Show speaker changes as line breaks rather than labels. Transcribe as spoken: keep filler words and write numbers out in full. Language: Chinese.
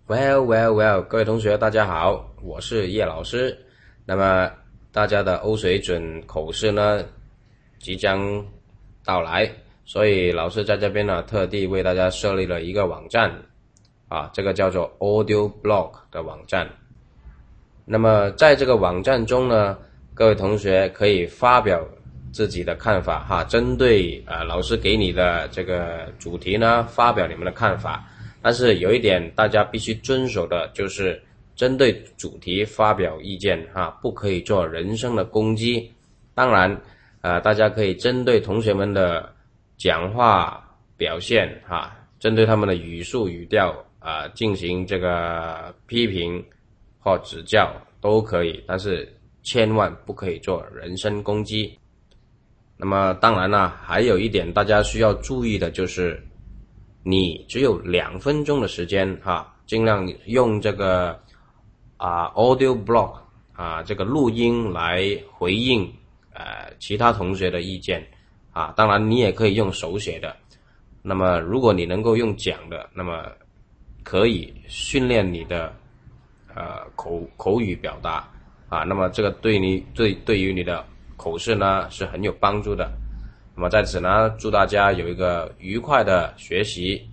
Well, well, well，各位同学，大家好，我是叶老师。那么大家的欧水准口试呢即将到来，所以老师在这边呢特地为大家设立了一个网站啊，这个叫做 Audio Blog 的网站。那么在这个网站中呢，各位同学可以发表自己的看法哈，针对呃老师给你的这个主题呢发表你们的看法。但是有一点大家必须遵守的就是针对主题发表意见哈，不可以做人身的攻击。当然呃大家可以针对同学们的讲话表现哈，针对他们的语速语调啊、呃、进行这个批评或指教都可以，但是千万不可以做人身攻击。那么当然了，还有一点大家需要注意的就是你只有两分钟的时间哈，尽量用这个啊 audio blog 啊这个录音来回应呃其他同学的意见啊，当然你也可以用手写的。那么如果你能够用讲的，那么可以训练你的呃口口语表达啊，那么这个对你对对于你的口试呢是很有帮助的。那么在此呢，祝大家有一个愉快的学习